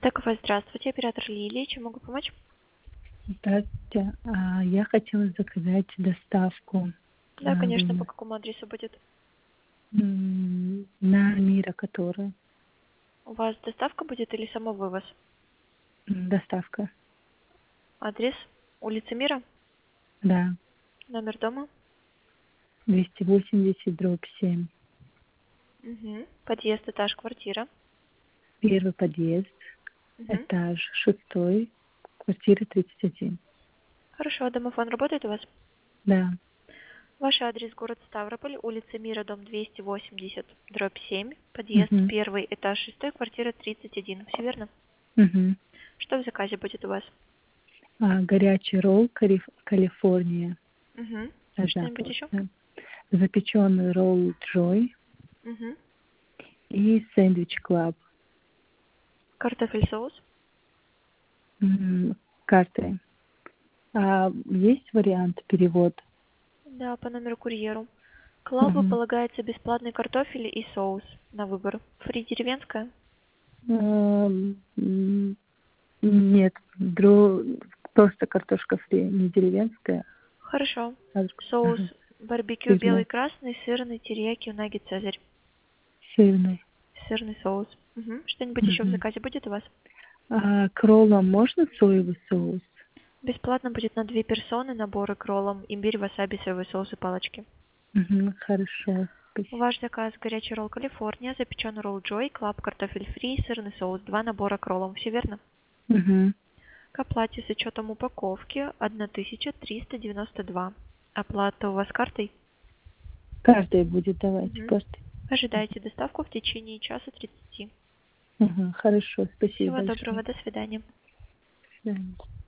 Такова, здравствуйте, оператор Лилия. Чем могу помочь? Здравствуйте. Я хотела заказать доставку Да, конечно, по дому. какому адресу будет? На Мира, которая. У вас доставка будет или самовывоз? Доставка. Адрес? Улица Мира? Да. Номер дома? 280/7. Угу. Подъезд, этаж, квартира? Первый подъезд. Угу. Этаж 6. Квартира 31. Хорошо, домофон работает у вас? Да. Ваш адрес город Ставрополь, улица Мира, дом 280/7, подъезд Угу. первый, этаж 6, квартира 31. Все верно? Угу. Что в заказе будет у вас? Горячий ролл Калифорния. Угу. Что-нибудь Запах, еще? да. Запеченный ролл Джой Угу. и сэндвич Клаб. Картофель, соус? Картой. Есть вариант перевод? Да, по номеру курьеру. Клабу Мгм. полагается бесплатный картофель и соус на выбор. Фри деревенская? М, Нет, просто картошка фри, не деревенская, Хорошо. а Соус ага, барбекю белый сырная, красный, сырный, терияки, унаги, цезарь. сырная. Сырный соус. Угу. Что-нибудь еще в Мгм. заказе будет у вас? К роллам можно соевый соус? Бесплатно будет на 2 персоны наборы к роллам, имбирь, васаби, соевый соус и палочки. Хорошо, спасибо. Ваш заказ: горячий ролл Калифорния, запеченный ролл Джой, клаб, картофель фри, сырный соус, 2 набора к роллам. Все верно? Мгм. К оплате с учетом упаковки 1392. Оплата у вас картой? Картой будет, давайте, Мгм. картой. Ожидайте доставку в течение часа 30. Хорошо, спасибо Всего доброго, большое. до свидания. До свидания.